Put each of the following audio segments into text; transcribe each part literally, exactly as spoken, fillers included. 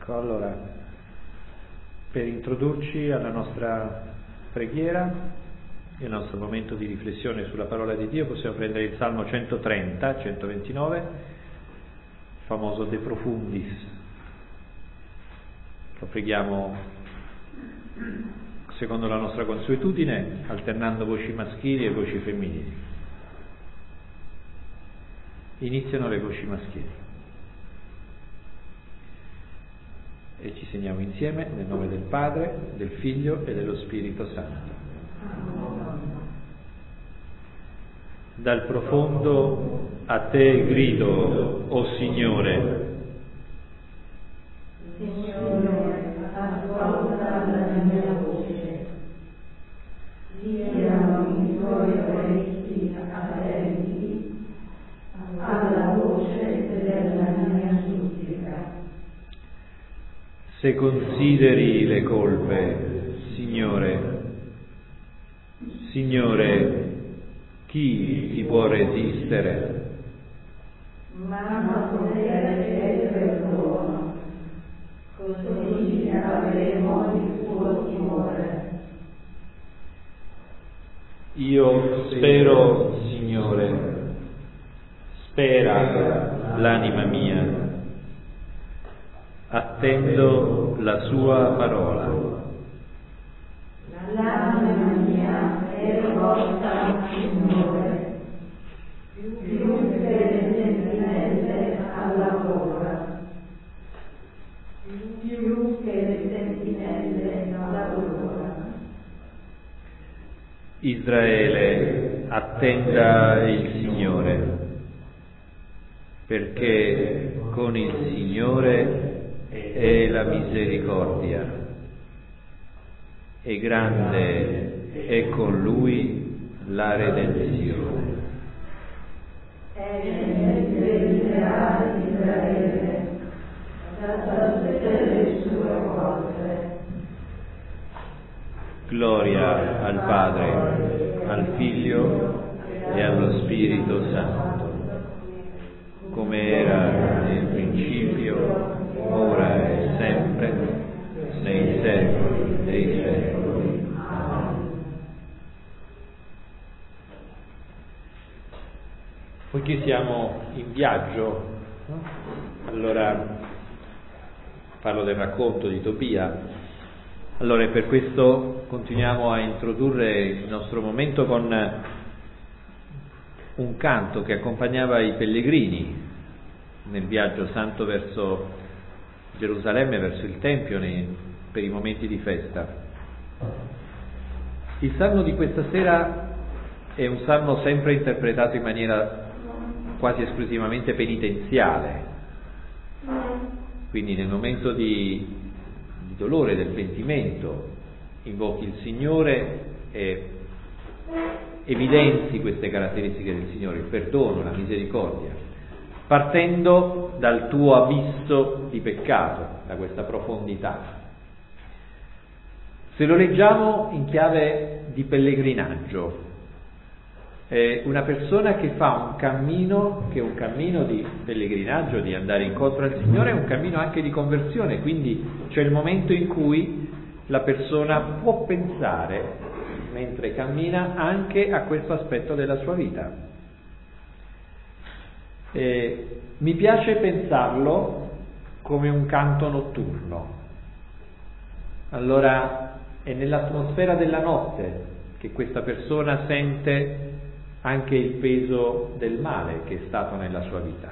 Ecco, allora, per introdurci alla nostra preghiera e al nostro momento di riflessione sulla parola di Dio, possiamo prendere il Salmo centotrenta, centoventinove, il famoso De Profundis. Lo preghiamo secondo la nostra consuetudine, alternando voci maschili e voci femminili. Iniziano le voci maschili. E ci segniamo insieme nel nome del Padre, del Figlio e dello Spirito Santo. Dal profondo a te grido, o Signore. Signore, ascolta la mia voce. Siano i tuoi orecchi attenti alla voce della mia supplica. Se consideri le colpe, Signore, Signore, chi ti può resistere? Ma potere e perdono, così avremo il tuo timore. Io spero, Signore, spera l'anima mia. Attendo la sua parola. L'anima mia è rivolta al Signore, più che le sentinelle alla paura, più che le sentinelle alla paura. Israele, attenda il Signore, perché con il Signore è la misericordia, e grande è con Lui la redenzione. Egli delibererà Israele da tutte le sue cose. Gloria al Padre, al Figlio e allo Spirito Santo, come era nel principio, ora e sempre, nei secoli dei secoli. Amen. Poiché siamo in viaggio, no? Allora parlo del racconto di Tobia, allora per questo continuiamo a introdurre il nostro momento con un canto che accompagnava i pellegrini nel viaggio santo verso Gerusalemme, verso il Tempio, nei, per i momenti di festa. Il salmo di questa sera è un salmo sempre interpretato in maniera quasi esclusivamente penitenziale, quindi nel momento di, di dolore, del pentimento, invochi il Signore e evidenzi queste caratteristiche del Signore, il perdono, la misericordia, partendo dal tuo abisso di peccato, da questa profondità. Se lo leggiamo in chiave di pellegrinaggio, è una persona che fa un cammino, che è un cammino di pellegrinaggio, di andare incontro al Signore, è un cammino anche di conversione, quindi c'è il momento in cui la persona può pensare, mentre cammina, anche a questo aspetto della sua vita. Eh, mi piace pensarlo come un canto notturno. Allora è nell'atmosfera della notte che questa persona sente anche il peso del male che è stato nella sua vita.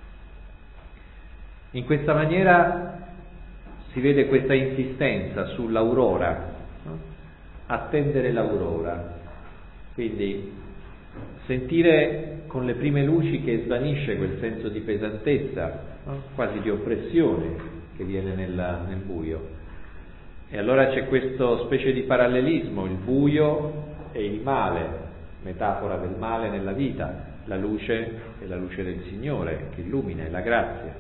In questa maniera si vede questa insistenza sull'aurora, no? Attendere l'aurora, quindi sentire con le prime luci che svanisce quel senso di pesantezza, no? Quasi di oppressione che viene nella, nel buio. E allora c'è questo specie di parallelismo, il buio e il male, metafora del male nella vita, la luce è la luce del Signore che illumina, è la grazia.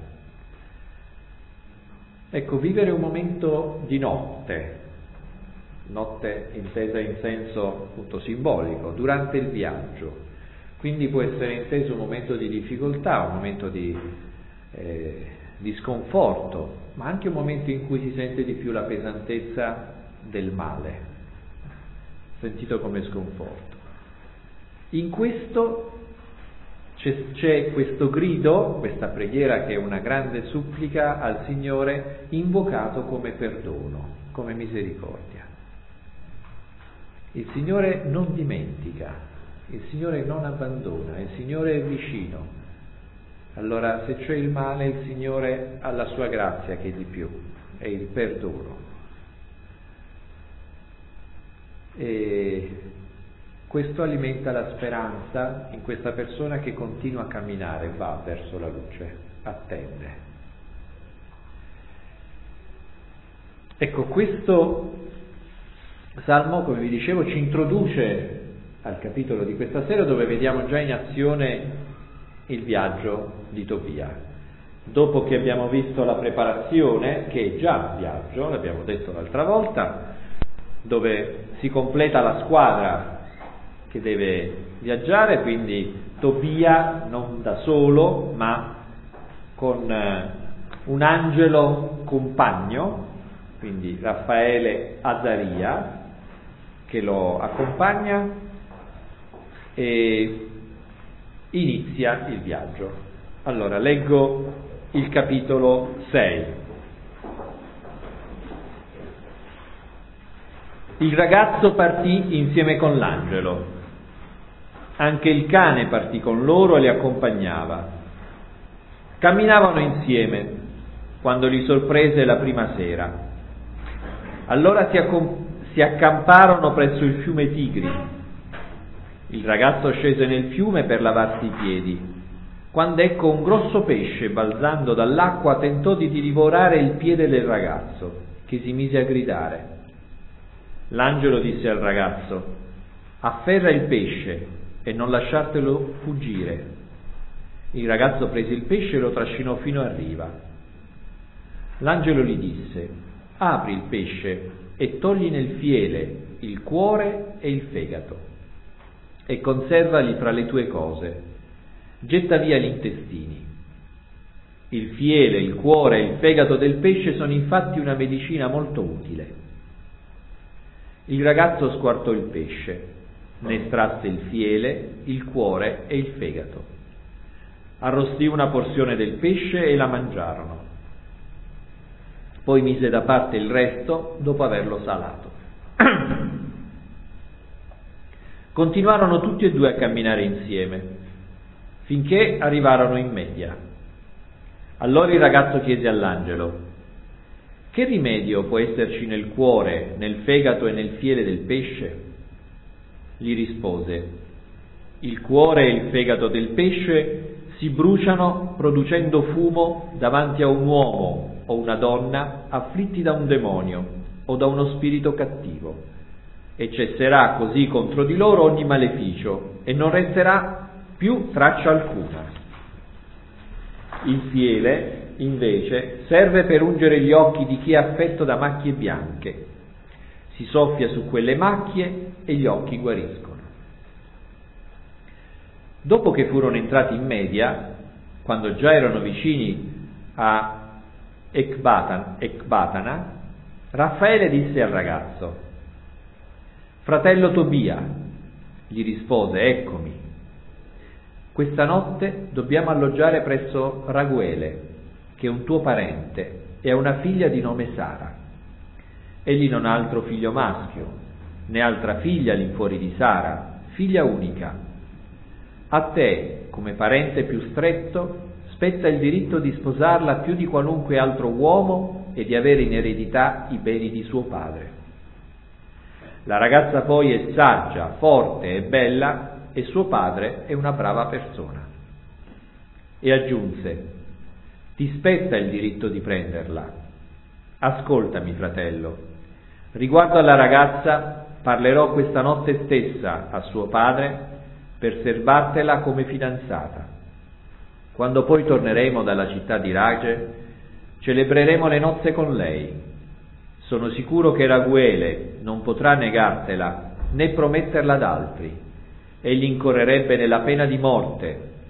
Ecco, vivere un momento di notte, notte intesa in senso appunto simbolico, durante il viaggio, quindi può essere inteso un momento di difficoltà, un momento di eh, di sconforto, ma anche un momento in cui si sente di più la pesantezza del male, sentito come sconforto. In questo c'è, c'è questo grido, questa preghiera che è una grande supplica al Signore, invocato come perdono, come misericordia. Il Signore non dimentica, il Signore non abbandona, il Signore è vicino. Allora, se c'è il male, il Signore ha la sua grazia che è di più, è il perdono. E questo alimenta la speranza in questa persona che continua a camminare, va verso la luce, attende. Ecco, questo Salmo, come vi dicevo, ci introduce al capitolo di questa sera, dove vediamo già in azione il viaggio di Tobia. Dopo che abbiamo visto la preparazione, che è già viaggio, l'abbiamo detto l'altra volta, dove si completa la squadra che deve viaggiare, quindi Tobia non da solo, ma con un angelo compagno, quindi Raffaele Azaria, che lo accompagna, e inizia il viaggio. Allora, leggo il capitolo sei. Il ragazzo partì insieme con l'angelo. Anche il cane partì con loro e li accompagnava. Camminavano insieme quando li sorprese la prima sera. Allora si, accom- si accamparono presso il fiume Tigri. Il ragazzo scese nel fiume per lavarsi i piedi, quando ecco un grosso pesce balzando dall'acqua tentò di divorare il piede del ragazzo, che si mise a gridare. L'angelo disse al ragazzo: afferra il pesce e non lasciartelo fuggire. Il ragazzo prese il pesce e lo trascinò fino a riva. L'angelo gli disse: apri il pesce e togli nel fiele il cuore e il fegato e conservali fra le tue cose. Getta via gli intestini. Il fiele, il cuore e il fegato del pesce sono infatti una medicina molto utile. Il ragazzo squartò il pesce, ne estrasse il fiele, il cuore e il fegato. Arrostì una porzione del pesce e la mangiarono. Poi mise da parte il resto dopo averlo salato. Continuarono tutti e due a camminare insieme, finché arrivarono in Media. Allora il ragazzo chiese all'angelo: che rimedio può esserci nel cuore, nel fegato e nel fiele del pesce? Gli rispose: il cuore e il fegato del pesce si bruciano producendo fumo davanti a un uomo o una donna afflitti da un demonio o da uno spirito cattivo, e cesserà così contro di loro ogni maleficio e non resterà più traccia alcuna. Il fiele, invece, serve per ungere gli occhi di chi è affetto da macchie bianche. Si soffia su quelle macchie e gli occhi guariscono. Dopo che furono entrati in Media, quando già erano vicini a Ecbatan, Ecbatana, Raffaele disse al ragazzo: fratello Tobia, gli rispose, eccomi. Questa notte dobbiamo alloggiare presso Raguele, che è un tuo parente e ha una figlia di nome Sara. Egli non ha altro figlio maschio, né altra figlia all'infuori di Sara, figlia unica. A te, come parente più stretto, spetta il diritto di sposarla più di qualunque altro uomo e di avere in eredità i beni di suo padre. La ragazza poi è saggia, forte e bella, e suo padre è una brava persona. E aggiunse: ti spetta il diritto di prenderla. Ascoltami, fratello. Riguardo alla ragazza, parlerò questa notte stessa a suo padre per serbartela come fidanzata. Quando poi torneremo dalla città di Rage, celebreremo le nozze con lei. Sono sicuro che Raguele non potrà negartela né prometterla ad altri. Egli incorrerebbe nella pena di morte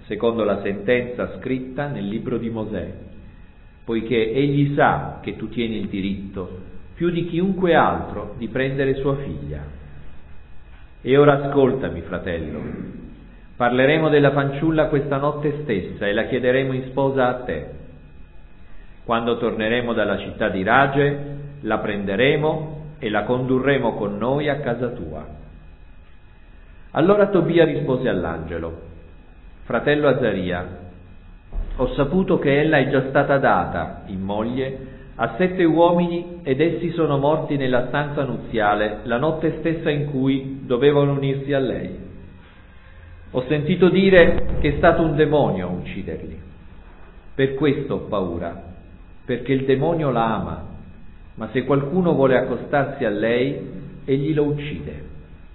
secondo la sentenza scritta nel libro di Mosè, poiché egli sa che tu tieni il diritto, più di chiunque altro, di prendere sua figlia. E ora ascoltami, fratello, parleremo della fanciulla questa notte stessa e la chiederemo in sposa a te. Quando torneremo dalla città di Rage, la prenderemo e la condurremo con noi a casa tua. Allora Tobia rispose all'angelo: fratello Azaria, ho saputo che ella è già stata data in moglie a sette uomini ed essi sono morti nella stanza nuziale la notte stessa in cui dovevano unirsi a lei. Ho sentito dire che è stato un demonio a ucciderli. Per questo ho paura, perché il demonio la ama, ma se qualcuno vuole accostarsi a lei, egli lo uccide.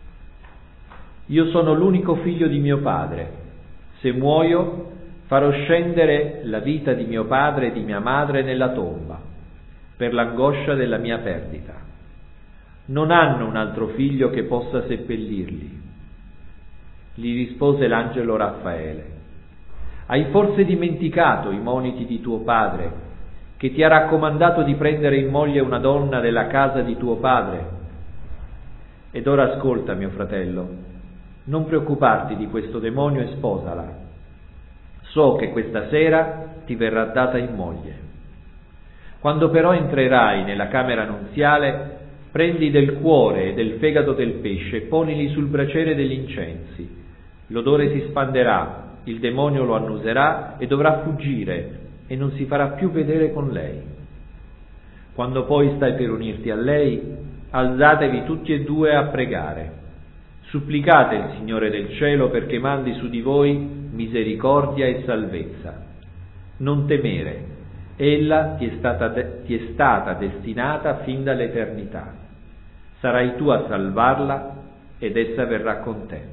Io sono l'unico figlio di mio padre. Se muoio, farò scendere la vita di mio padre e di mia madre nella tomba, per l'angoscia della mia perdita. Non hanno un altro figlio che possa seppellirli. Gli rispose l'angelo Raffaele: hai forse dimenticato i moniti di tuo padre, che ti ha raccomandato di prendere in moglie una donna della casa di tuo padre? Ed ora ascolta, mio fratello, non preoccuparti di questo demonio e sposala. So che questa sera ti verrà data in moglie. Quando però entrerai nella camera nuziale, prendi del cuore e del fegato del pesce e ponili sul braciere degli incensi. L'odore si spanderà, il demonio lo annuserà e dovrà fuggire e non si farà più vedere con lei. Quando poi stai per unirti a lei, alzatevi tutti e due a pregare. Supplicate il Signore del cielo perché mandi su di voi misericordia e salvezza. Non temere, ella ti è stata, de- ti è stata destinata fin dall'eternità. Sarai tu a salvarla ed essa verrà con te.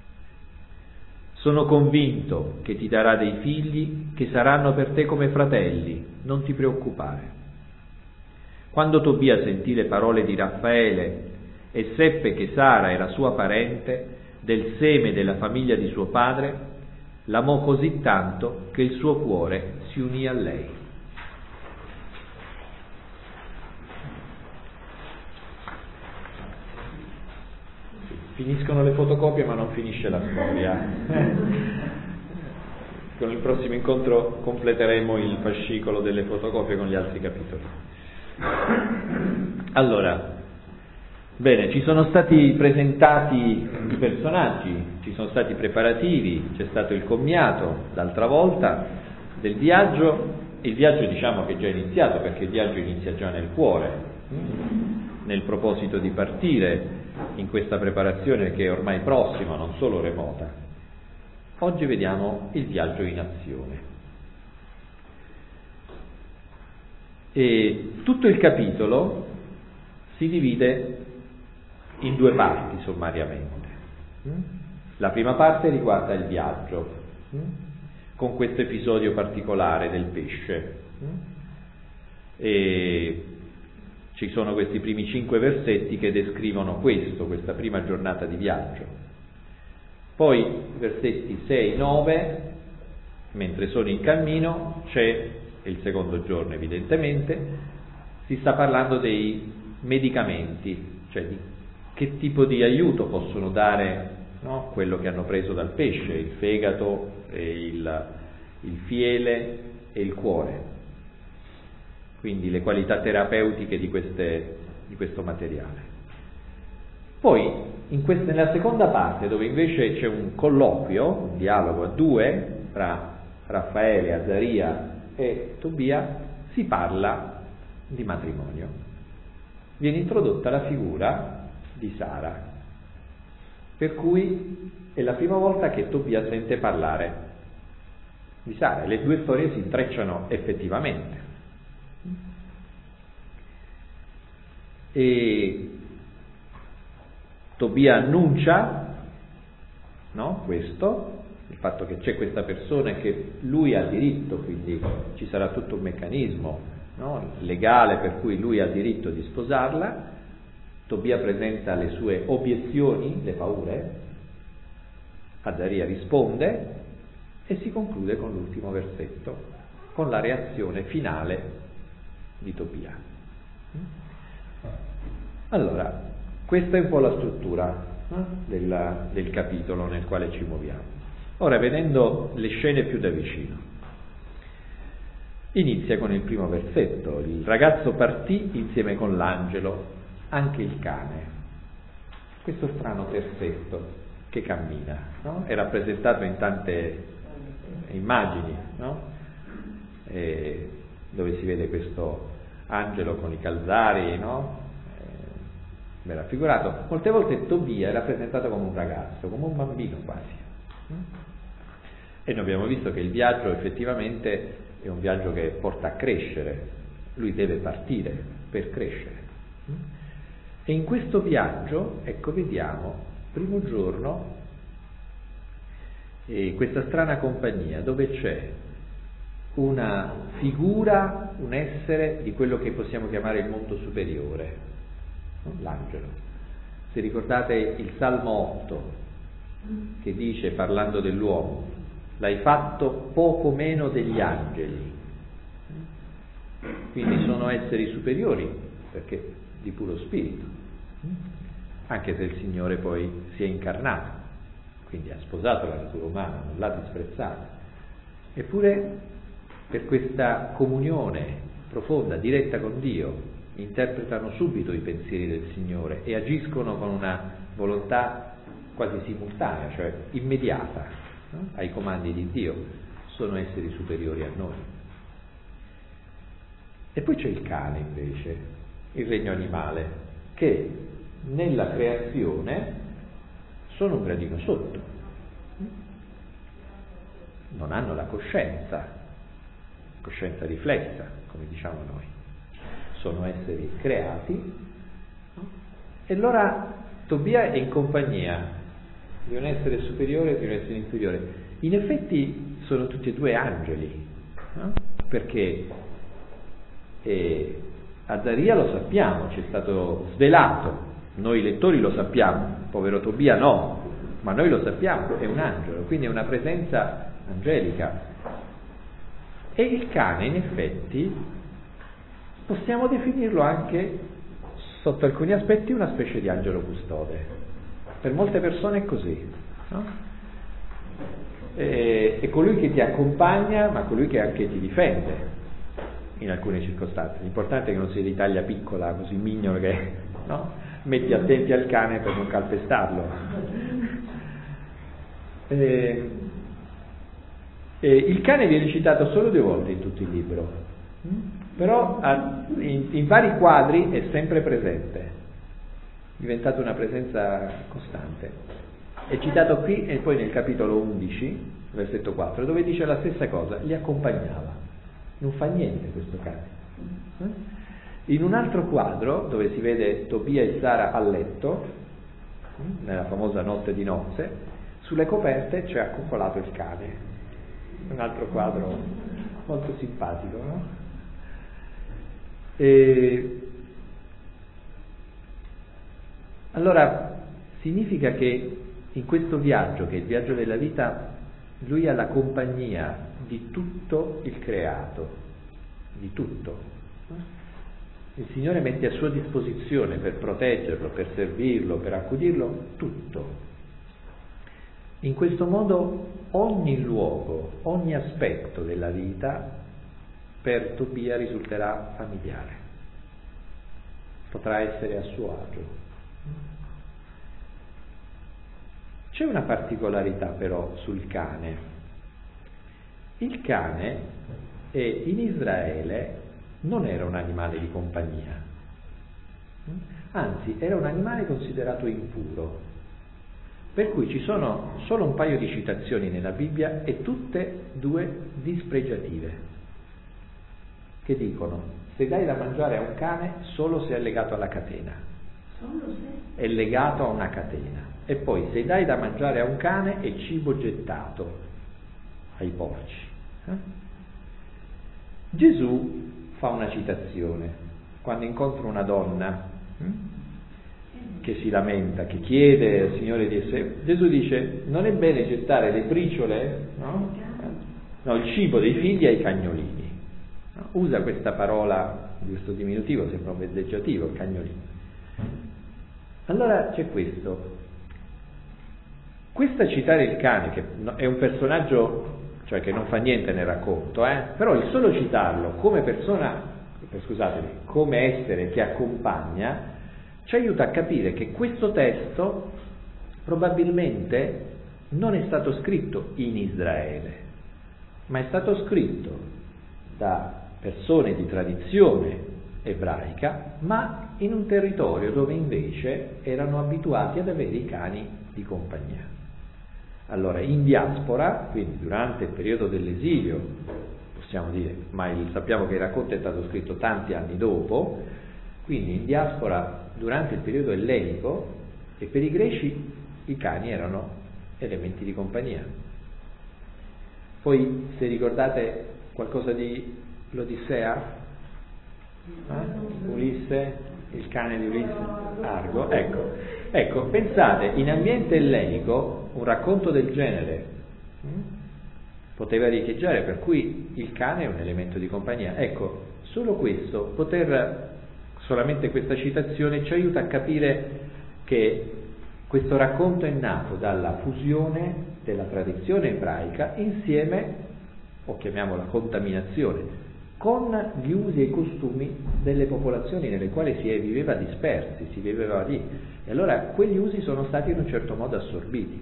Sono convinto che ti darà dei figli che saranno per te come fratelli, non ti preoccupare. Quando Tobia sentì le parole di Raffaele e seppe che Sara era sua parente, del seme della famiglia di suo padre, l'amò così tanto che il suo cuore si unì a lei. Finiscono le fotocopie ma non finisce la storia. Con il prossimo incontro completeremo il fascicolo delle fotocopie con gli altri capitoli. Allora, bene, ci sono stati presentati i personaggi, ci sono stati i preparativi, c'è stato il commiato l'altra volta del viaggio. Il viaggio diciamo che è già iniziato, perché il viaggio inizia già nel cuore, nel proposito di partire in questa preparazione che è ormai prossima, non solo remota. Oggi vediamo il viaggio in azione. E tutto il capitolo si divide in due parti sommariamente. La prima parte riguarda il viaggio, con questo episodio particolare del pesce. E ci sono questi primi cinque versetti che descrivono questo, questa prima giornata di viaggio. Poi versetti sei nove, mentre sono in cammino, c'è il secondo giorno evidentemente, si sta parlando dei medicamenti, cioè di che tipo di aiuto possono dare, no, quello che hanno preso dal pesce, il fegato, e il, il fiele e il cuore. Quindi le qualità terapeutiche di, queste, di questo materiale. Poi, in queste, nella seconda parte, dove invece c'è un colloquio, un dialogo a due, tra Raffaele, Azaria e Tobia, si parla di matrimonio. Viene introdotta la figura di Sara, per cui è la prima volta che Tobia sente parlare di Sara, e le due storie si intrecciano effettivamente. E Tobia annuncia, no, questo, il fatto che c'è questa persona e che lui ha diritto, quindi ci sarà tutto un meccanismo, no, legale per cui lui ha diritto di sposarla. Tobia presenta le sue obiezioni, le paure, Azaria risponde E si conclude con l'ultimo versetto, con la reazione finale di Tobia. Allora, questa è un po' la struttura eh, della, del capitolo nel quale ci muoviamo. Ora, vedendo le scene più da vicino, inizia con il primo versetto. Il ragazzo partì insieme con l'angelo, anche il cane. Questo strano terzetto che cammina, no? È rappresentato in tante immagini, no? E dove si vede questo angelo con i calzari, no? Ben raffigurato. Molte volte Tobia è rappresentato come un ragazzo, come un bambino quasi. E noi abbiamo visto che il viaggio effettivamente è un viaggio che porta a crescere. Lui deve partire per crescere. E in questo viaggio, ecco, vediamo, primo giorno, e questa strana compagnia dove c'è una figura, un essere di quello che possiamo chiamare il mondo superiore, no? L'angelo. Se ricordate il Salmo otto, che dice, parlando dell'uomo, l'hai fatto poco meno degli angeli. Quindi sono esseri superiori, perché di puro spirito, anche se il Signore poi si è incarnato, quindi ha sposato la natura umana, non l'ha disprezzata. Eppure per questa comunione profonda, diretta con Dio, interpretano subito i pensieri del Signore e agiscono con una volontà quasi simultanea, cioè immediata, no? Ai comandi di Dio. Sono esseri superiori a noi. E poi c'è il cane invece, il regno animale, che nella creazione sono un gradino sotto, non hanno la coscienza, coscienza riflessa, come diciamo noi, sono esseri creati, e allora Tobia è in compagnia di un essere superiore e di un essere inferiore. In effetti sono tutti e due angeli, no? Perché eh, Azaria lo sappiamo, ci è stato svelato, noi lettori lo sappiamo, povero Tobia no, ma noi lo sappiamo, è un angelo, quindi è una presenza angelica. E il cane, in effetti, possiamo definirlo anche, sotto alcuni aspetti, una specie di angelo custode. Per molte persone è così, no? È, è colui che ti accompagna, ma colui che anche ti difende in alcune circostanze. L'importante è che non sia di taglia piccola, così mignolo che, no? Metti attenti al cane per non calpestarlo. E, e il cane viene citato solo due volte in tutto il libro, però in, in vari quadri è sempre presente, è diventato una presenza costante. È citato qui e poi nel capitolo undici, versetto quattro, dove dice la stessa cosa, li accompagnava. Non fa niente questo cane. In un altro quadro, dove si vede Tobia e Sara a letto, nella famosa notte di nozze, sulle coperte c'è accoccolato il cane. Un altro quadro molto simpatico, no? E allora significa che in questo viaggio, che è il viaggio della vita, lui ha la compagnia di tutto il creato, di tutto. Il Signore mette a sua disposizione per proteggerlo, per servirlo, per accudirlo, tutto. In questo modo ogni luogo, ogni aspetto della vita per Tobia risulterà familiare, potrà essere a suo agio. C'è una particolarità però sul cane. Il cane eh, in Israele non era un animale di compagnia, anzi era un animale considerato impuro, per cui ci sono solo un paio di citazioni nella Bibbia e tutte due dispregiative, che dicono: se dai da mangiare a un cane solo se è legato alla catena, è legato a una catena, e poi se dai da mangiare a un cane è cibo gettato ai porci. Eh? Gesù fa una citazione quando incontra una donna hm, che si lamenta, che chiede al Signore di essere. Gesù dice: non è bene gettare le briciole, no? no, il cibo dei figli ai cagnolini. No? Usa questa parola, questo diminutivo, sembra un vezzeggiativo, cagnolino. Allora c'è questo. Questa citare il cane, che è un personaggio, cioè che non fa niente nel racconto, eh? Però il solo citarlo come persona, scusatemi, come essere che accompagna, ci aiuta a capire che questo testo probabilmente non è stato scritto in Israele, ma è stato scritto da persone di tradizione ebraica, ma in un territorio dove invece erano abituati ad avere i cani di compagnia. Allora, in diaspora, quindi durante il periodo dell'esilio, possiamo dire, ma il, sappiamo che il racconto è stato scritto tanti anni dopo, quindi in diaspora durante il periodo ellenico, e per i greci i cani erano elementi di compagnia. Poi, se ricordate qualcosa di l'Odissea, eh? Ulisse, il cane di Ulisse, Argo, ecco, ecco, pensate, in ambiente ellenico un racconto del genere hm? poteva riecheggiare, per cui il cane è un elemento di compagnia. Ecco, solo questo, poter, solamente questa citazione ci aiuta a capire che questo racconto è nato dalla fusione della tradizione ebraica insieme, o chiamiamola contaminazione, con gli usi e i costumi delle popolazioni nelle quali si viveva dispersi, si viveva lì, e allora quegli usi sono stati in un certo modo assorbiti.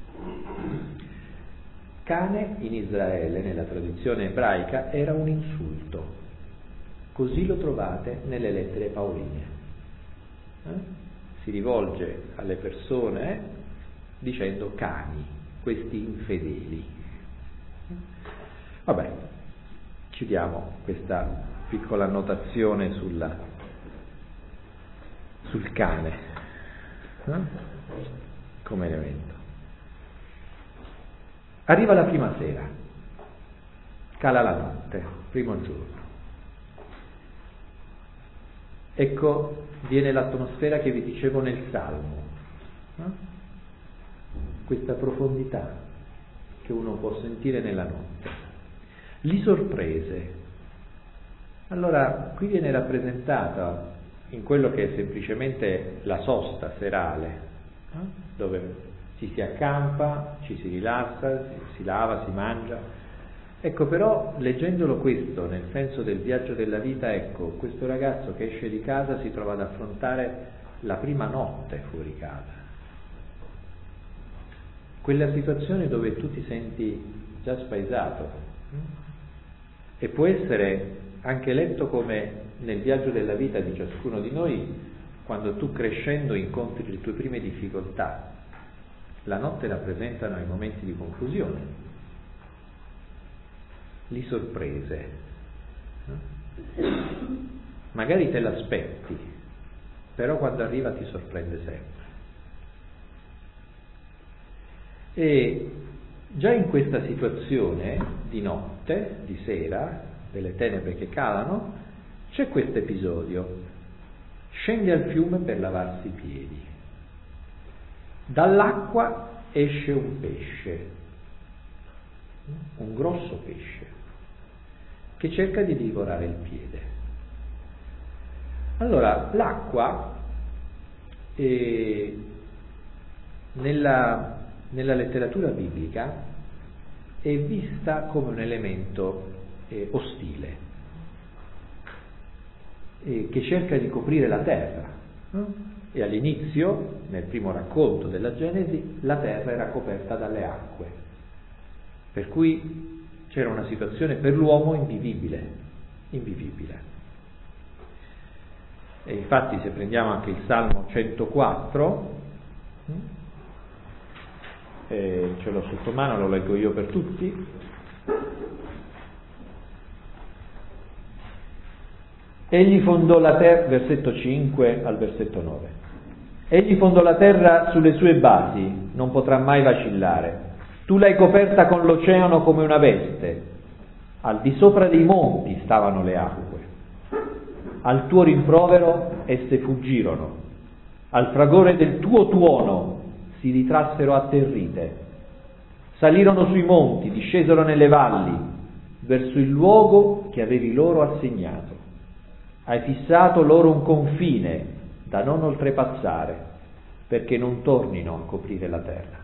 Cane in Israele, nella tradizione ebraica, era un insulto, così lo trovate nelle lettere paoline. Eh? Si rivolge alle persone dicendo cani, questi infedeli. Vabbè, chiudiamo questa piccola annotazione sulla, sul cane eh? come elemento. Arriva la prima sera, cala la notte, primo giorno. Ecco, viene l'atmosfera che vi dicevo nel Salmo, no? Questa profondità che uno può sentire nella notte. Li sorprese. Allora, qui viene rappresentata in quello che è semplicemente la sosta serale, no? Dove ci si accampa, ci si rilassa, si, si lava, si mangia. Ecco, però, leggendolo questo, nel senso del viaggio della vita, ecco, questo ragazzo che esce di casa si trova ad affrontare la prima notte fuori casa. Quella situazione dove tu ti senti già spaesato. E può essere anche letto come nel viaggio della vita di ciascuno di noi, quando tu crescendo incontri le tue prime difficoltà. La notte rappresentano i momenti di confusione, li sorprese. Magari te l'aspetti, però quando arriva ti sorprende sempre. E già in questa situazione di notte, di sera, delle tenebre che calano, c'è questo episodio. Scende al fiume per lavarsi i piedi. Dall'acqua esce un pesce, un grosso pesce, che cerca di divorare il piede. Allora, l'acqua eh, nella, nella letteratura biblica è vista come un elemento eh, ostile, eh, che cerca di coprire la terra, no? E all'inizio, nel primo racconto della Genesi, la terra era coperta dalle acque, per cui c'era una situazione per l'uomo invivibile, invivibile. E infatti, se prendiamo anche il Salmo centoquattro, eh, ce l'ho sotto mano, lo leggo io per tutti. Egli fondò la terra, versetto cinque al versetto nove. Egli fondò la terra sulle sue basi, non potrà mai vacillare. Tu l'hai coperta con l'oceano come una veste. Al di sopra dei monti stavano le acque. Al tuo rimprovero esse fuggirono. Al fragore del tuo tuono si ritrassero atterrite. Salirono sui monti, discesero nelle valli, verso il luogo che avevi loro assegnato. Hai fissato loro un confine da non oltrepassare, perché non tornino a coprire la terra.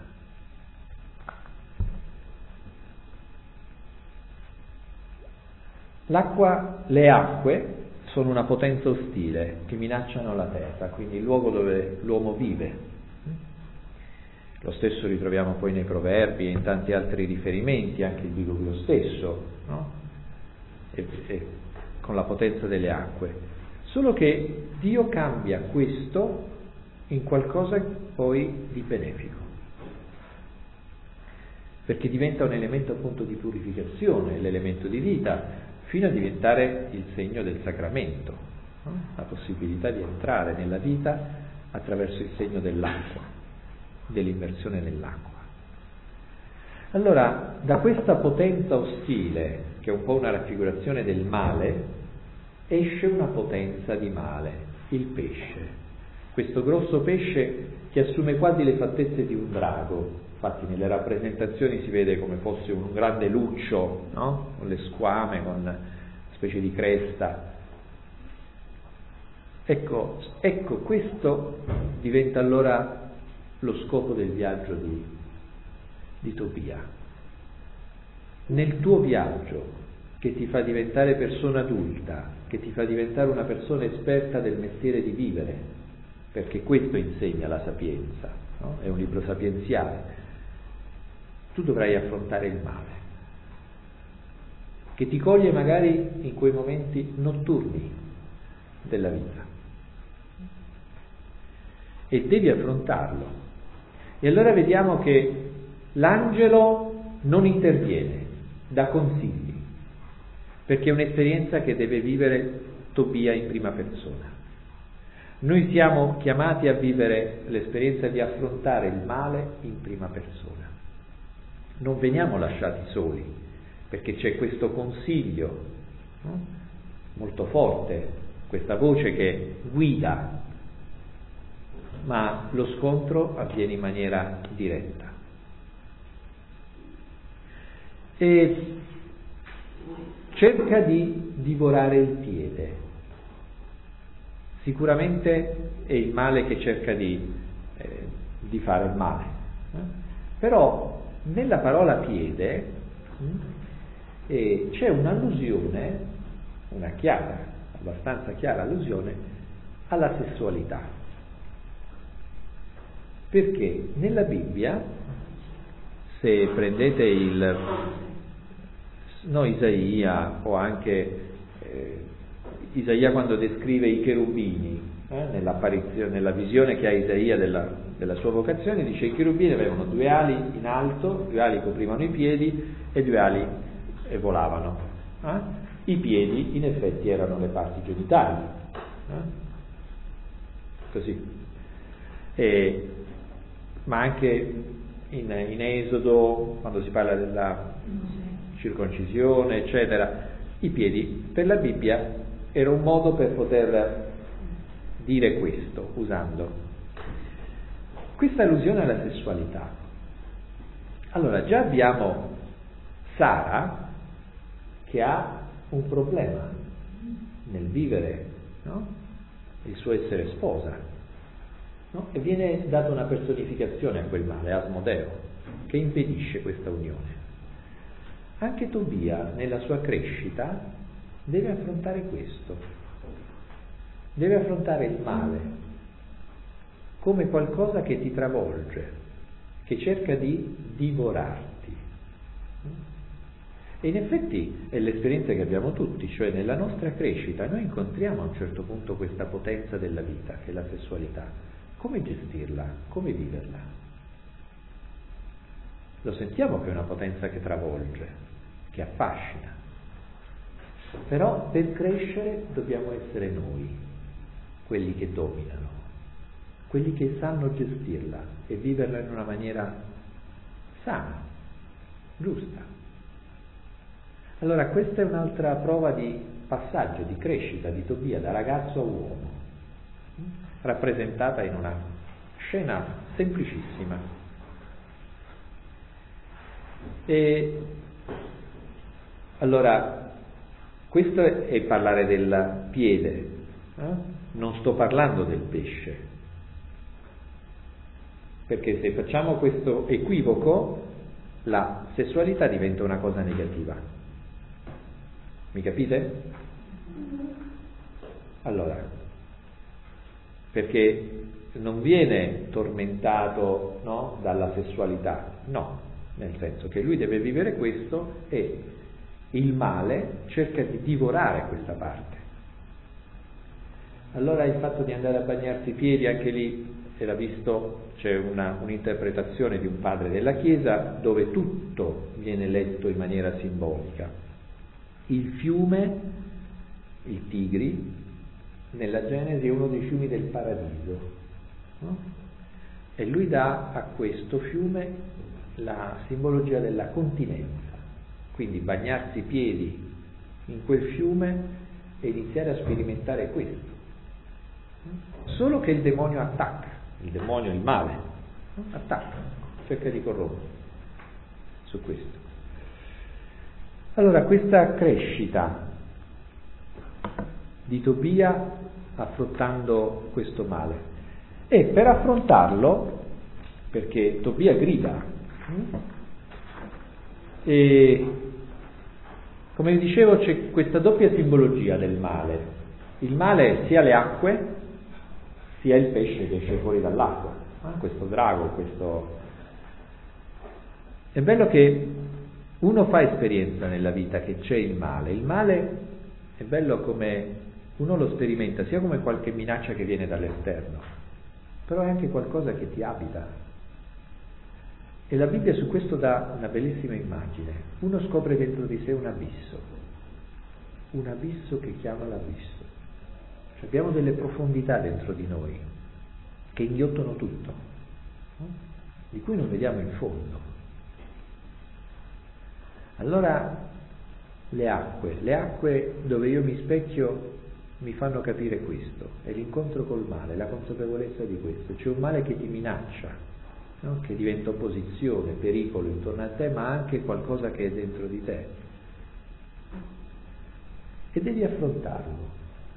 L'acqua, le acque sono una potenza ostile che minacciano la terra, quindi il luogo dove l'uomo vive. Lo stesso ritroviamo poi nei Proverbi e in tanti altri riferimenti, anche il diluvio stesso, no? e, e, con la potenza delle acque. Solo che Dio cambia questo in qualcosa poi di benefico, perché diventa un elemento appunto di purificazione, l'elemento di vita, fino a diventare il segno del sacramento, no? La possibilità di entrare nella vita attraverso il segno dell'acqua, dell'immersione nell'acqua. Allora, da questa potenza ostile, che è un po' una raffigurazione del male, esce una potenza di male, il pesce. Questo grosso pesce che assume quasi le fattezze di un drago. Infatti nelle rappresentazioni si vede come fosse un grande luccio, no? Con le squame, con una specie di cresta. Ecco, ecco, questo diventa allora lo scopo del viaggio di, di Tobia. Nel tuo viaggio, che ti fa diventare persona adulta, che ti fa diventare una persona esperta del mestiere di vivere, perché questo insegna la sapienza, no? È un libro sapienziale. Tu dovrai affrontare il male, che ti coglie magari in quei momenti notturni della vita, e devi affrontarlo. E allora vediamo che l'angelo non interviene, dà consigli, perché è un'esperienza che deve vivere Tobia in prima persona. Noi siamo chiamati a vivere l'esperienza di affrontare il male in prima persona. Non veniamo lasciati soli, perché c'è questo consiglio, no? Molto forte, questa voce che guida, ma lo scontro avviene in maniera diretta. E cerca di divorare il piede. Sicuramente è il male che cerca di, eh, di fare il male, eh? Però nella parola piede mh, eh, c'è un'allusione, una chiara, abbastanza chiara allusione alla sessualità, perché nella Bibbia, se prendete il no Isaia o anche eh, Isaia quando descrive i cherubini, eh, nell'apparizione, nella visione che ha Isaia della, della sua vocazione, dice i cherubini avevano due ali in alto, due ali coprivano i piedi e due ali eh, volavano. Eh? I piedi in effetti erano le parti genitali, eh? Così. E, ma anche in, in Esodo, quando si parla della circoncisione, eccetera, i piedi per la Bibbia era un modo per poter dire questo, usando questa allusione alla sessualità. Allora, già abbiamo Sara che ha un problema nel vivere, no? Il suo essere sposa, no? E viene data una personificazione a quel male, Asmodeo, che impedisce questa unione. Anche Tobia, nella sua crescita, deve affrontare questo, deve affrontare il male come qualcosa che ti travolge, che cerca di divorarti. E in effetti è l'esperienza che abbiamo tutti, cioè nella nostra crescita noi incontriamo a un certo punto questa potenza della vita, che è la sessualità. Come gestirla? Come viverla? Lo sentiamo che è una potenza che travolge, che affascina. Però per crescere dobbiamo essere noi, quelli che dominano, quelli che sanno gestirla e viverla in una maniera sana, giusta. Allora questa è un'altra prova di passaggio, di crescita di Tobia da ragazzo a uomo, rappresentata in una scena semplicissima. E allora, questo è parlare del piede, eh? Non sto parlando del pesce, perché se facciamo questo equivoco, la sessualità diventa una cosa negativa. Mi capite? Allora, perché non viene tormentato, no, dalla sessualità, no, nel senso che lui deve vivere questo e il male cerca di divorare questa parte. Allora il fatto di andare a bagnarsi i piedi, anche lì era visto, c'è una, un'interpretazione di un padre della Chiesa dove tutto viene letto in maniera simbolica. Il fiume, il Tigri, nella Genesi è uno dei fiumi del paradiso, no? E lui dà a questo fiume la simbologia della continenza, quindi bagnarsi i piedi in quel fiume e iniziare a sperimentare questo. Solo che il demonio attacca, il demonio, il male, no? Attacca, cerca di corrompere su questo. Allora questa crescita di Tobia affrontando questo male, e per affrontarlo, perché Tobia grida, e come vi dicevo c'è questa doppia simbologia del male. Il male è sia le acque sia il pesce che esce fuori dall'acqua, no? Questo drago, questo... È bello che uno fa esperienza nella vita che c'è il male. Il male è bello come uno lo sperimenta sia come qualche minaccia che viene dall'esterno, però è anche qualcosa che ti abita. E la Bibbia su questo dà una bellissima immagine. Uno scopre dentro di sé un abisso, un abisso che chiama l'abisso. Cioè abbiamo delle profondità dentro di noi che inghiottono tutto, no? Di cui non vediamo il fondo. Allora le acque, le acque dove io mi specchio mi fanno capire questo, è l'incontro col male, la consapevolezza di questo. C'è un male che ti minaccia, no? Che diventa opposizione, pericolo intorno a te, ma anche qualcosa che è dentro di te. E devi affrontarlo.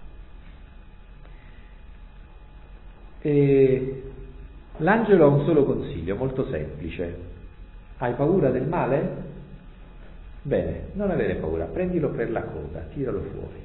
E l'angelo ha un solo consiglio, molto semplice. Hai paura del male? Bene, non avere paura, prendilo per la coda, tiralo fuori.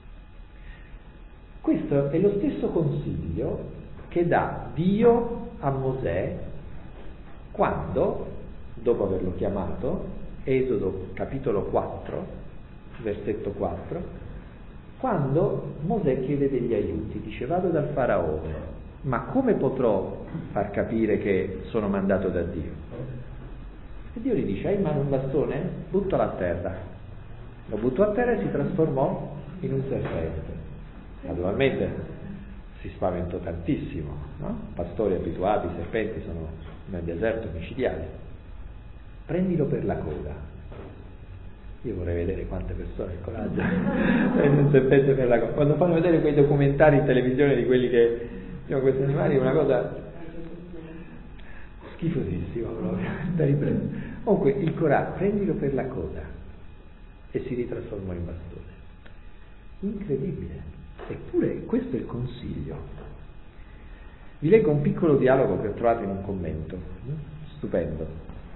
Questo è lo stesso consiglio che dà Dio a Mosè quando, dopo averlo chiamato, Esodo capitolo quattro, versetto quattro, quando Mosè chiede degli aiuti, dice vado dal faraone, ma come potrò far capire che sono mandato da Dio? E Dio gli dice, hai in mano un bastone? Buttalo a terra. Lo buttò a terra e si trasformò in un serpente. Naturalmente si spaventò tantissimo, no? Pastori abituati, i serpenti sono nel deserto micidiali. Prendilo per la coda. Io vorrei vedere quante persone il coraggio prende un serpente per la coda. Quando fanno vedere quei documentari in televisione di quelli che hanno questi animali, è una cosa schifosissima proprio, da riprendere. Comunque il coraggio, prendilo per la coda, e si ritrasformò in bastone. Incredibile. Eppure questo è il consiglio. Vi leggo un piccolo dialogo che ho trovato in un commento, stupendo.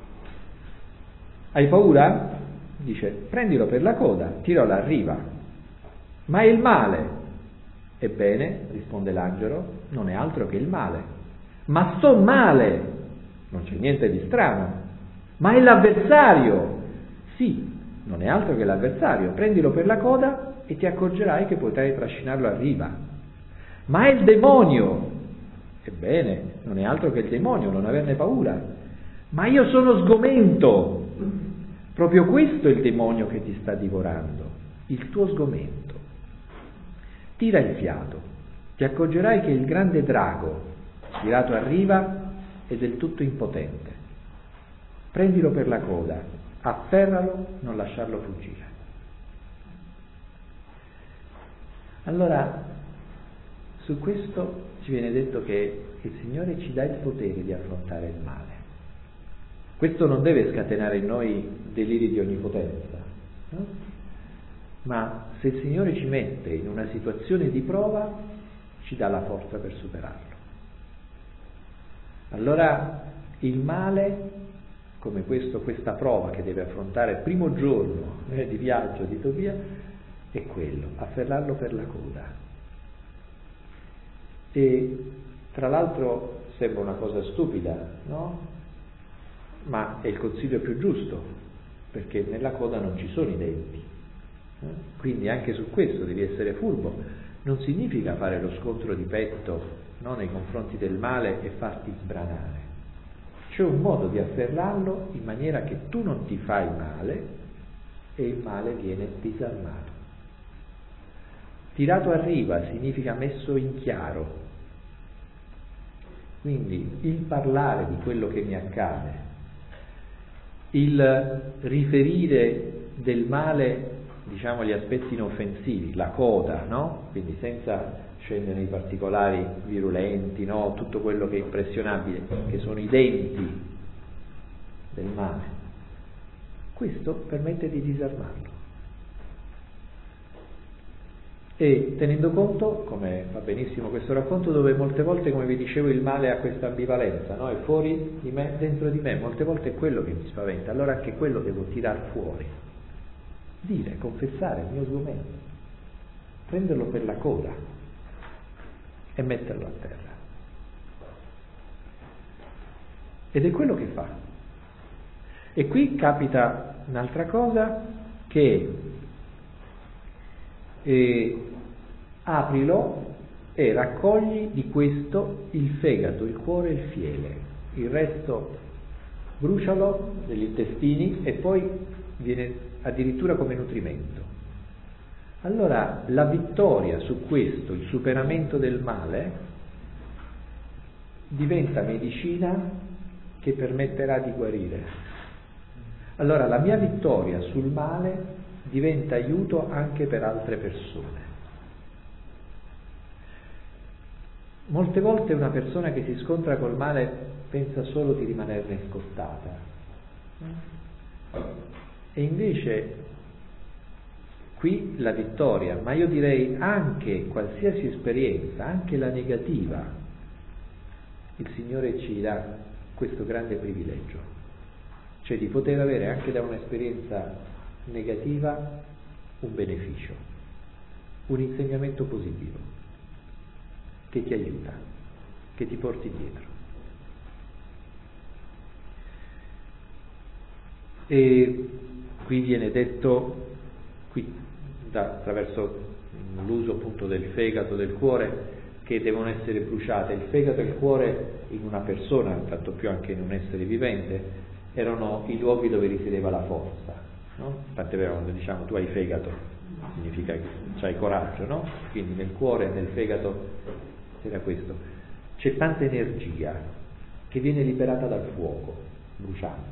Hai paura? Dice, prendilo per la coda, tiralo a riva. Ma è il male. Ebbene, risponde l'angelo, non è altro che il male. Ma sto male, non c'è niente di strano. Ma è l'avversario. Sì, non è altro che l'avversario. Prendilo per la coda e ti accorgerai che potrai trascinarlo a riva. Ma è il demonio. Ebbene, non è altro che il demonio, non averne paura. Ma io sono sgomento. Proprio questo è il demonio che ti sta divorando, il tuo sgomento. Tira il fiato, ti accorgerai che il grande drago, tirato a riva, è del tutto impotente. Prendilo per la coda, afferralo, non lasciarlo fuggire. Allora, su questo ci viene detto che il Signore ci dà il potere di affrontare il male. Questo non deve scatenare in noi deliri di onnipotenza, no? Ma se il Signore ci mette in una situazione di prova, ci dà la forza per superarlo. Allora il male, come questo, questa prova che deve affrontare il primo giorno eh, di viaggio di Tobia, è quello, afferrarlo per la coda. E tra l'altro sembra una cosa stupida, no? Ma è il consiglio più giusto, perché nella coda non ci sono i denti. Eh? Quindi anche su questo devi essere furbo. Non significa fare lo scontro di petto, no, nei confronti del male e farti sbranare. C'è un modo di afferrarlo in maniera che tu non ti fai male e il male viene disarmato. Tirato a riva significa messo in chiaro. Quindi il parlare di quello che mi accade, il riferire del male, diciamo, gli aspetti inoffensivi, la coda, no? Quindi senza scendere nei particolari virulenti, no? Tutto quello che è impressionabile, che sono i denti del male. Questo permette di disarmarlo. E tenendo conto, come fa benissimo questo racconto, dove molte volte, come vi dicevo, il male ha questa ambivalenza, no? È fuori di me, dentro di me, molte volte è quello che mi spaventa, allora anche quello devo tirar fuori, dire, confessare il mio sgomento, prenderlo per la coda e metterlo a terra. Ed è quello che fa. E qui capita un'altra cosa, che e aprilo e raccogli di questo il fegato, il cuore e il fiele, il resto brucialo negli intestini e poi viene addirittura come nutrimento. Allora la vittoria su questo, il superamento del male, diventa medicina che permetterà di guarire. Allora la mia vittoria sul male diventa aiuto anche per altre persone. Molte volte una persona che si scontra col male pensa solo di rimanerne scottata. E invece qui la vittoria, ma io direi anche qualsiasi esperienza, anche la negativa, il Signore ci dà questo grande privilegio, cioè di poter avere anche da un'esperienza negativa un beneficio, un insegnamento positivo che ti aiuta, che ti porti dietro. E qui viene detto, qui da, attraverso l'uso appunto del fegato, del cuore, che devono essere bruciate. Il fegato e il cuore in una persona, tanto più anche in un essere vivente, erano i luoghi dove risiedeva la forza. No? Tant'è vero, quando diciamo tu hai fegato, significa che c'hai coraggio, no? Quindi nel cuore e nel fegato era questo. C'è tanta energia che viene liberata dal fuoco, bruciando.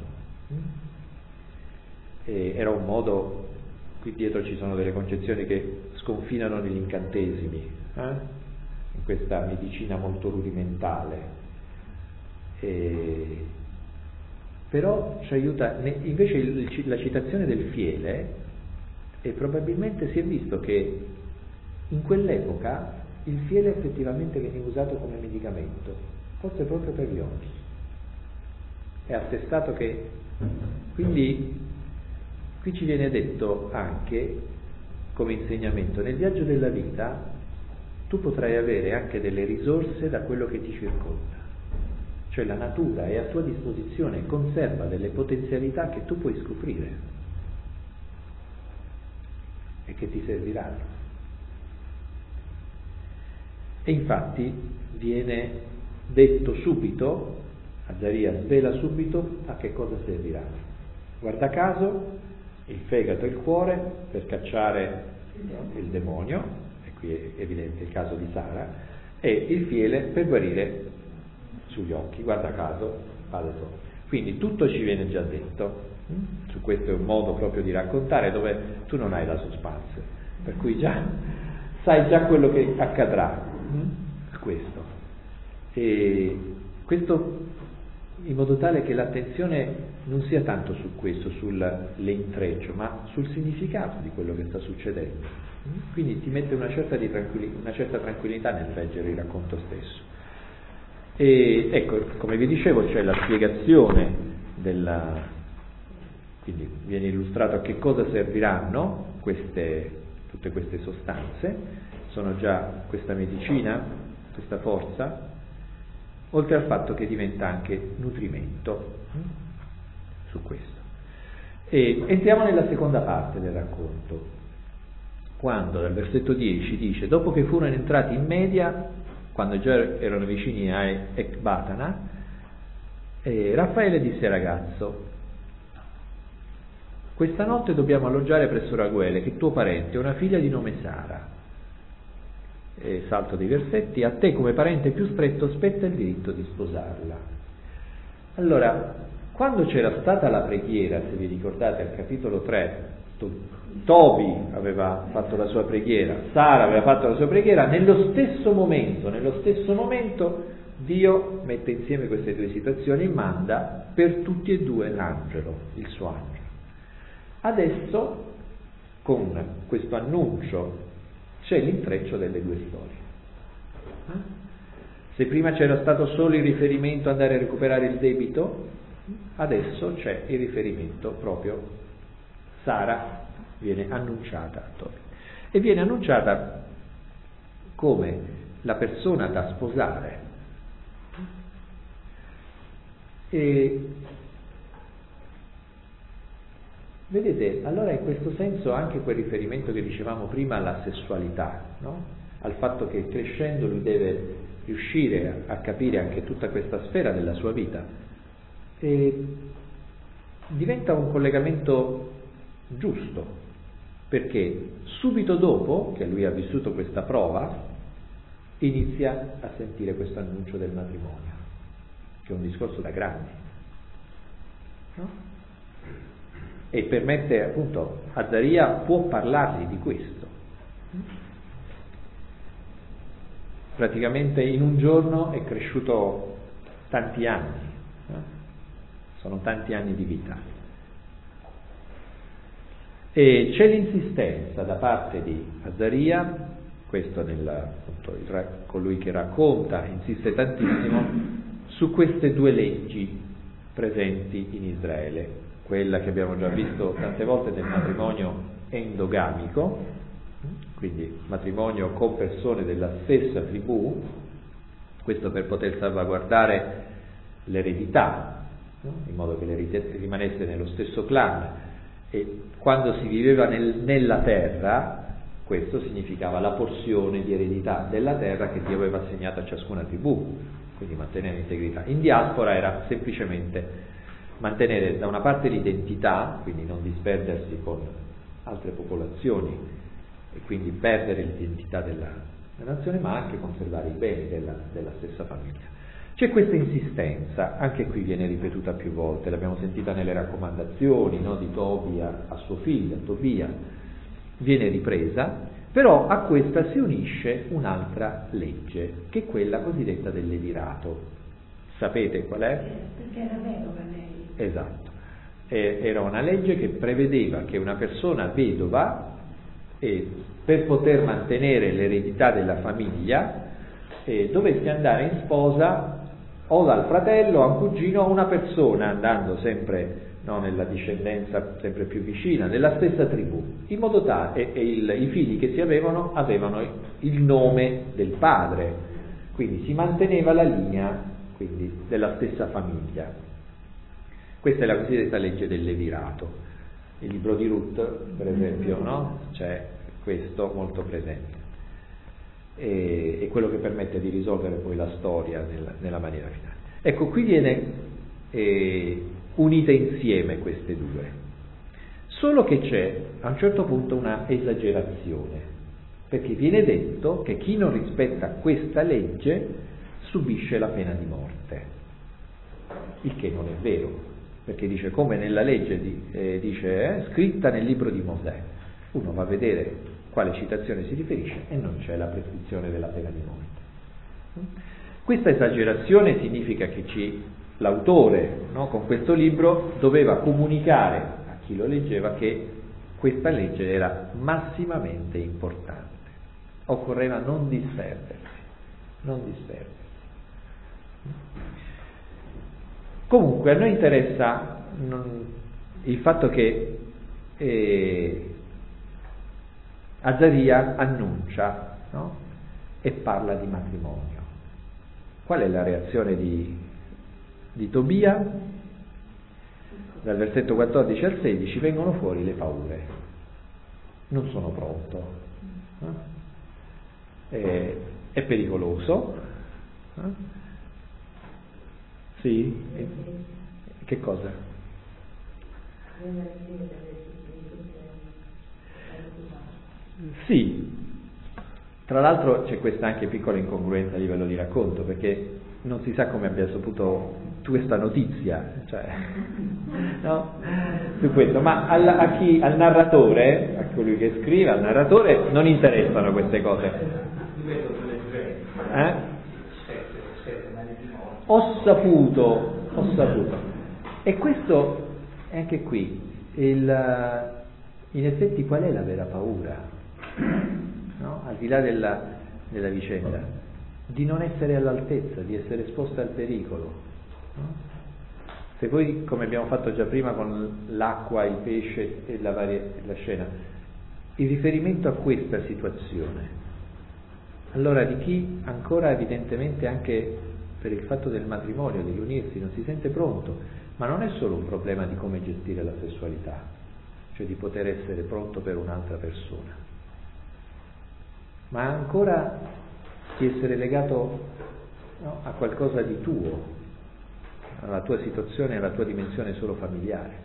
E era un modo, qui dietro ci sono delle concezioni che sconfinano negli incantesimi, eh? In questa medicina molto rudimentale. E però ci aiuta, invece la citazione del fiele, e probabilmente si è visto che in quell'epoca il fiele effettivamente veniva usato come medicamento, forse proprio per gli occhi. È attestato che, quindi qui ci viene detto anche come insegnamento, nel viaggio della vita tu potrai avere anche delle risorse da quello che ti circonda. Cioè la natura è a tua disposizione e conserva delle potenzialità che tu puoi scoprire e che ti serviranno. E infatti viene detto subito, Azaria svela subito a che cosa servirà. Guarda caso, il fegato e il cuore per cacciare il demonio, e qui è evidente il caso di Sara, e il fiele per guarire sugli occhi, guarda caso, Padre tuo. Quindi tutto ci viene già detto, su questo è un modo proprio di raccontare dove tu non hai la suspense, per cui già sai già quello che accadrà, questo. E questo in modo tale che l'attenzione non sia tanto su questo, sull'intreccio, ma sul significato di quello che sta succedendo. Quindi ti mette una certa, di tranquilli- una certa tranquillità nel leggere il racconto stesso. E ecco, come vi dicevo, c'è la spiegazione della, quindi viene illustrato a che cosa serviranno queste, tutte queste sostanze, sono già questa medicina, questa forza, oltre al fatto che diventa anche nutrimento su questo. E entriamo nella seconda parte del racconto, quando dal versetto dieci dice: dopo che furono entrati in Media, quando già erano vicini a Ecbatana, eh, Raffaele disse al ragazzo: questa notte dobbiamo alloggiare presso Raguele, che è tuo parente, una figlia di nome Sara. E salto dei versetti: a te come parente più stretto spetta il diritto di sposarla. Allora, quando c'era stata la preghiera, se vi ricordate al capitolo tre, Tobi aveva fatto la sua preghiera, Sara aveva fatto la sua preghiera, nello stesso momento, nello stesso momento Dio mette insieme queste due situazioni e manda per tutti e due l'angelo, il suo angelo. Adesso, con questo annuncio, c'è l'intreccio delle due storie. Se prima c'era stato solo il riferimento ad andare a recuperare il debito, adesso c'è il riferimento proprio, Sara viene annunciata a Tobi, e viene annunciata come la persona da sposare. E vedete, allora in questo senso anche quel riferimento che dicevamo prima alla sessualità, no? Al fatto che crescendo lui deve riuscire a, a capire anche tutta questa sfera della sua vita, e diventa un collegamento giusto, perché subito dopo che lui ha vissuto questa prova inizia a sentire questo annuncio del matrimonio, che è un discorso da grandi, no? E permette, appunto, Azzaria può parlargli di questo. Praticamente in un giorno è cresciuto tanti anni, no? Sono tanti anni di vita. E c'è l'insistenza da parte di Azzaria, questo nel, appunto, il, colui che racconta insiste tantissimo su queste due leggi presenti in Israele, quella che abbiamo già visto tante volte del matrimonio endogamico, quindi matrimonio con persone della stessa tribù, questo per poter salvaguardare l'eredità, no? In modo che l'eredità rimanesse nello stesso clan, e quando si viveva nel, nella terra, questo significava la porzione di eredità della terra che Dio aveva assegnato a ciascuna tribù, quindi mantenere l'integrità. In diaspora era semplicemente mantenere da una parte l'identità, quindi non disperdersi con altre popolazioni e quindi perdere l'identità della, della nazione, ma anche conservare i beni della, della stessa famiglia. C'è questa insistenza, anche qui viene ripetuta più volte, l'abbiamo sentita nelle raccomandazioni, no, di Tobia a suo figlio, Tobia, viene ripresa, però a questa si unisce un'altra legge, che è quella cosiddetta del levirato. Sapete qual è? Perché era vedova lei. Esatto, e, era una legge che prevedeva che una persona vedova, e per poter mantenere l'eredità della famiglia, eh, dovesse andare in sposa o dal fratello, a un cugino, o una persona andando sempre, no, nella discendenza sempre più vicina, della stessa tribù, in modo tale, e, e il, i figli che si avevano avevano il nome del padre, quindi si manteneva la linea, quindi, della stessa famiglia. Questa è la cosiddetta legge del levirato. Il libro di Ruth, per esempio, no? C'è questo molto presente. E, è quello che permette di risolvere poi la storia nella, nella maniera finale. Ecco, qui viene eh, unite insieme queste due. Solo che c'è a un certo punto una esagerazione, perché viene detto che chi non rispetta questa legge subisce la pena di morte, il che non è vero. Perché dice, come nella legge di, eh, dice, eh, scritta nel libro di Mosè, uno va a vedere quale citazione si riferisce e non c'è la prescrizione della pena di morte. Questa esagerazione significa che ci l'autore, no, con questo libro doveva comunicare a chi lo leggeva che questa legge era massimamente importante, occorreva non disperdersi, non disperdersi. Comunque a noi interessa non, il fatto che eh, Azaria annuncia, no, e parla di matrimonio. Qual è la reazione di, di Tobia? Dal versetto quattordici al sedici vengono fuori le paure. Non sono pronto. No? È, è pericoloso. No? Sì? E, che cosa? Sì. Tra l'altro c'è questa anche piccola incongruenza a livello di racconto, perché non si sa come abbia saputo tu questa notizia, cioè, no? Su questo, ma al, a chi, al narratore, a colui che scrive, al narratore non interessano queste cose. Eh? Ho saputo, ho saputo. E questo è anche qui, il, in effetti qual è la vera paura? No? Al di là della, della vicenda, di non essere all'altezza, di essere esposta al pericolo. No? Se poi, come abbiamo fatto già prima con l'acqua, il pesce e la, varia, la scena, il riferimento a questa situazione, allora di chi ancora evidentemente anche per il fatto del matrimonio, dell'unirsi, non si sente pronto, ma non è solo un problema di come gestire la sessualità, cioè di poter essere pronto per un'altra persona, ma ancora di essere legato, no, a qualcosa di tuo, alla tua situazione, alla tua dimensione solo familiare.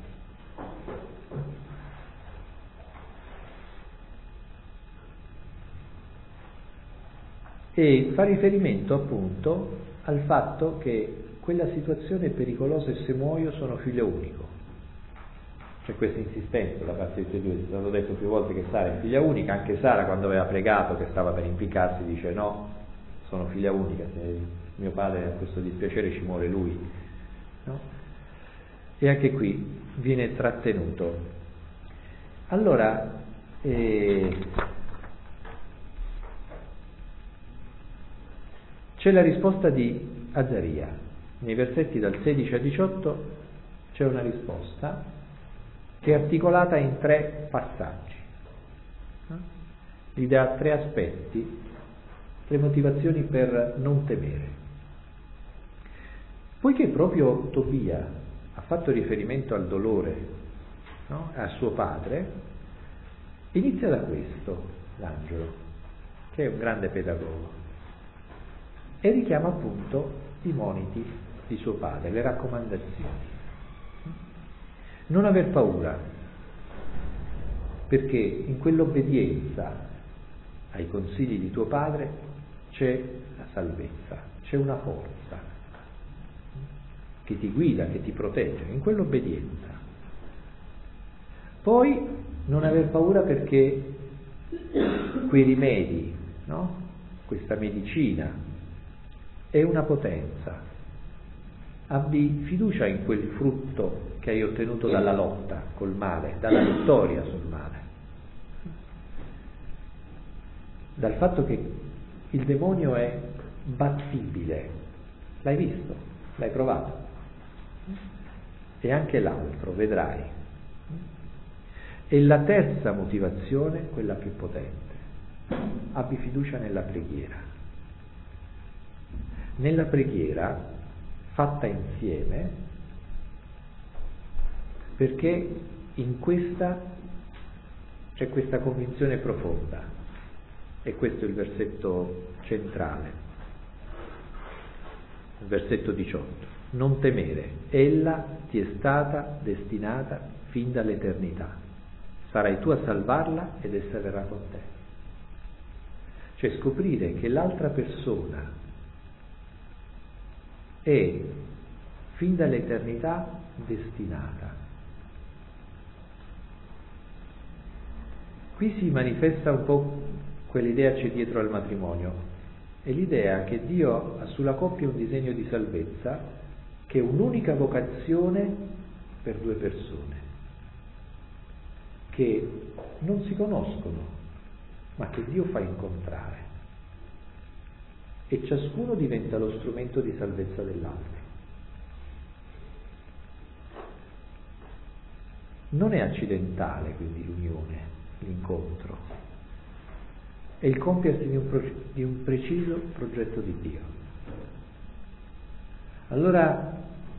E fa riferimento appunto al fatto che quella situazione è pericolosa e se muoio sono figlio unico. C'è questa insistenza da parte di tutti e due. È stato detto più volte che Sara è figlia unica, anche Sara quando aveva pregato che stava per impiccarsi dice no, sono figlia unica, se mio padre ha questo dispiacere ci muore lui, no? E anche qui viene trattenuto. Allora eh, c'è la risposta di Azaria nei versetti dal sedici al diciotto. C'è una risposta che è articolata in tre passaggi, gli dà tre aspetti, tre motivazioni per non temere. Poiché proprio Tobia ha fatto riferimento al dolore, no? A suo padre, inizia da questo l'angelo, che è un grande pedagogo, e richiama appunto i moniti di suo padre, le raccomandazioni. Non aver paura, perché in quell'obbedienza ai consigli di tuo padre c'è la salvezza, c'è una forza che ti guida, che ti protegge, in quell'obbedienza. Poi non aver paura perché quei rimedi, no? Questa medicina è una potenza. Abbi fiducia in quel frutto che hai ottenuto dalla lotta col male, dalla vittoria sul male, dal fatto che il demonio è battibile, l'hai visto, l'hai provato, e anche l'altro, vedrai. E la terza motivazione, quella più potente, abbi fiducia nella preghiera. Nella preghiera fatta insieme, perché in questa c'è questa convinzione profonda, e questo è il versetto centrale, il versetto diciotto: non temere, ella ti è stata destinata fin dall'eternità, sarai tu a salvarla ed essa verrà con te. Cioè scoprire che l'altra persona è fin dall'eternità destinata. Qui si manifesta un po' quell'idea c'è dietro al matrimonio, è l'idea che Dio ha sulla coppia un disegno di salvezza che è un'unica vocazione per due persone che non si conoscono, ma che Dio fa incontrare, e ciascuno diventa lo strumento di salvezza dell'altro. Non è accidentale quindi l'unione, l'incontro, è il compiersi di un, pro- di un preciso progetto di Dio. Allora,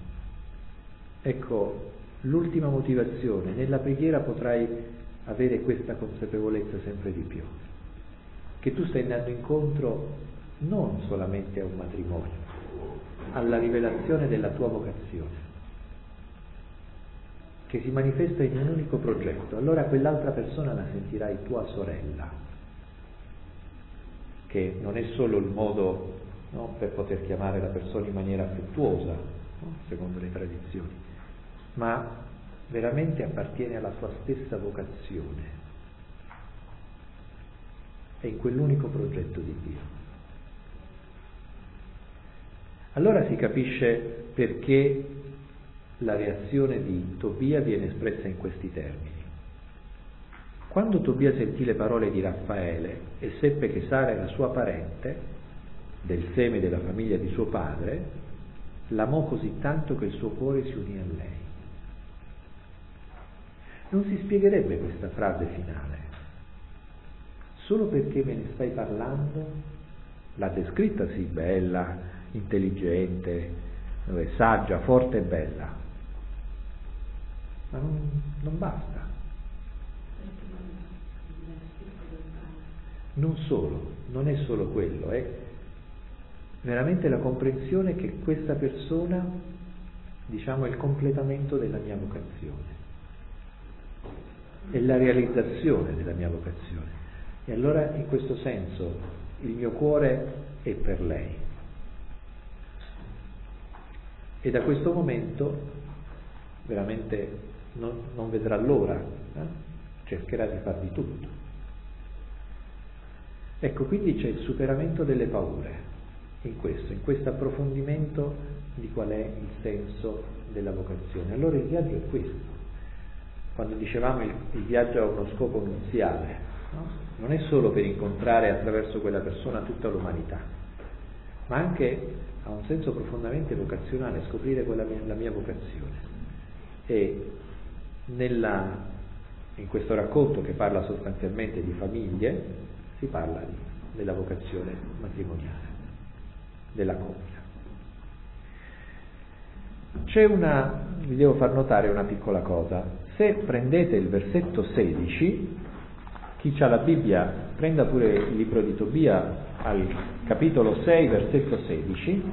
ecco, l'ultima motivazione: nella preghiera potrai avere questa consapevolezza sempre di più, che tu stai andando incontro non solamente a un matrimonio, alla rivelazione della tua vocazione, che si manifesta in un unico progetto. Allora quell'altra persona la sentirai tua sorella, che non è solo il modo, no, per poter chiamare la persona in maniera affettuosa, no, secondo le tradizioni, ma veramente appartiene alla sua stessa vocazione, è in quell'unico progetto di Dio. Allora si capisce perché la reazione di Tobia viene espressa in questi termini. Quando Tobia sentì le parole di Raffaele e seppe che Sara era sua parente, del seme della famiglia di suo padre, l'amò così tanto che il suo cuore si unì a lei. Non si spiegherebbe questa frase finale. Solo perché me ne stai parlando, l'ha descritta sì, bella, intelligente, saggia, forte e bella, ma non, non basta. Non solo, non è solo quello, è veramente la comprensione che questa persona, diciamo, è il completamento della mia vocazione, è la realizzazione della mia vocazione, e allora in questo senso il mio cuore è per lei, e da questo momento veramente non, non vedrà l'ora, eh? Cercherà di far di tutto. Ecco, quindi c'è il superamento delle paure in questo, in questo approfondimento di qual è il senso della vocazione. Allora il viaggio è questo. Quando dicevamo il, il viaggio ha uno scopo nuziale, no? Non è solo per incontrare attraverso quella persona tutta l'umanità, ma anche ha un senso profondamente vocazionale, scoprire quella mia, la mia vocazione. E nella, in questo racconto, che parla sostanzialmente di famiglie, si parla di, della vocazione matrimoniale, della coppia. C'è una, vi devo far notare una piccola cosa. Se prendete il versetto sedici, chi ha la Bibbia prenda pure il libro di Tobia al capitolo sei, versetto sedici.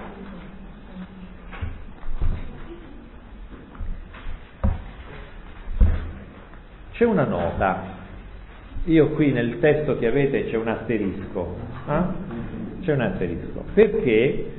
C'è una nota. Io qui nel testo che avete c'è un asterisco, eh? C'è un asterisco, perché,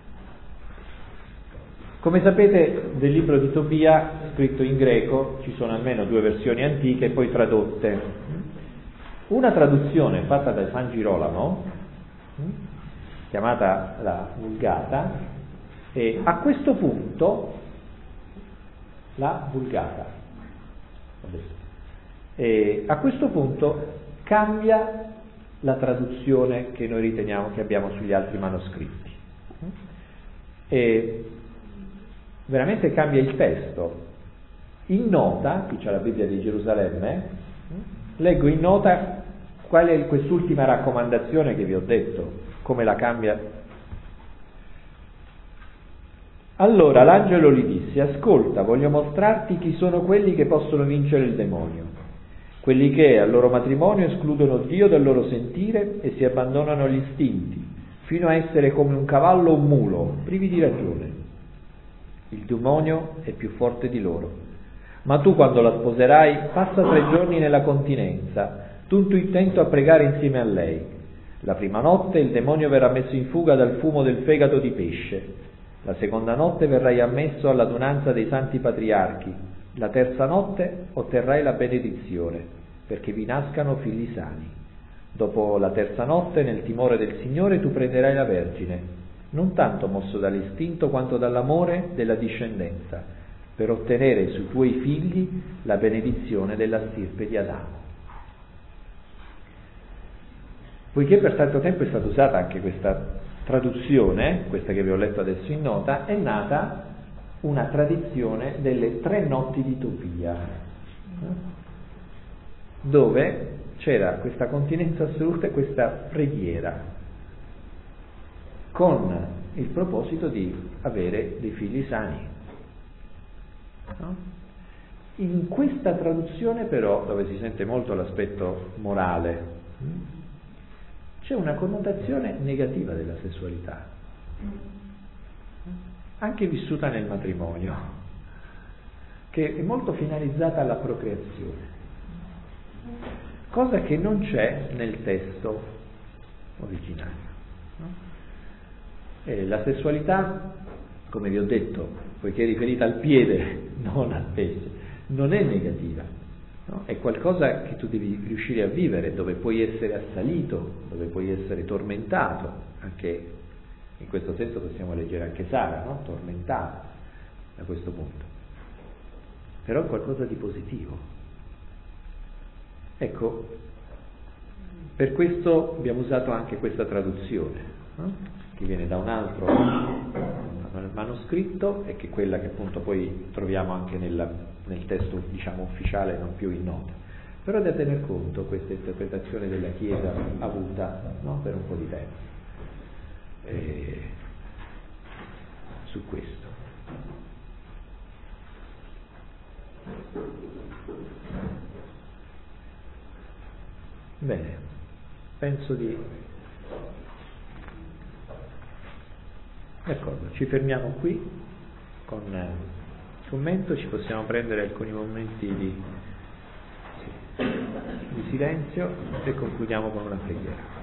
come sapete, del libro di Tobia, scritto in greco, ci sono almeno due versioni antiche e poi tradotte. Una traduzione fatta da San Girolamo, chiamata la Vulgata, e a questo punto, la Vulgata, e a questo punto cambia la traduzione che noi riteniamo che abbiamo sugli altri manoscritti, e veramente cambia il testo. In nota, qui c'è la Bibbia di Gerusalemme, leggo in nota qual è quest'ultima raccomandazione che vi ho detto, come la cambia. Allora l'angelo gli disse: ascolta, voglio mostrarti chi sono quelli che possono vincere il demonio, quelli che al loro matrimonio escludono Dio dal loro sentire e si abbandonano agli istinti, fino a essere come un cavallo o un mulo, privi di ragione. Il demonio è più forte di loro. Ma tu, quando la sposerai, passa tre giorni nella continenza, tutto intento a pregare insieme a lei. La prima notte il demonio verrà messo in fuga dal fumo del fegato di pesce. La seconda notte verrai ammesso all'adunanza dei santi patriarchi. La terza notte otterrai la benedizione, perché vi nascano figli sani. Dopo la terza notte, nel timore del Signore, tu prenderai la Vergine non tanto mosso dall'istinto quanto dall'amore della discendenza, per ottenere sui tuoi figli la benedizione della stirpe di Adamo. Poiché per tanto tempo è stata usata anche questa traduzione, questa che vi ho letto adesso in nota, è nata una tradizione delle tre notti di Tobia, dove c'era questa continenza assoluta e questa preghiera, con il proposito di avere dei figli sani. No? In questa traduzione però, dove si sente molto l'aspetto morale, c'è una connotazione negativa della sessualità, anche vissuta nel matrimonio, che è molto finalizzata alla procreazione, cosa che non c'è nel testo originario. No? E la sessualità, come vi ho detto, poiché è riferita al piede, non al pesce, non è negativa, no? È qualcosa che tu devi riuscire a vivere, dove puoi essere assalito, dove puoi essere tormentato, anche in questo senso possiamo leggere anche Sara, no? Tormentata da questo punto, però è qualcosa di positivo. Ecco, per questo abbiamo usato anche questa traduzione, no? Che viene da un altro manoscritto e che è quella che appunto poi troviamo anche nella, nel testo, diciamo, ufficiale, non più in nota. Però da tener conto questa interpretazione della Chiesa avuta, no? Per un po' di tempo e su questo. Bene, penso di... D'accordo, ci fermiamo qui con il commento, ci possiamo prendere alcuni momenti di, sì, di silenzio e concludiamo con una preghiera.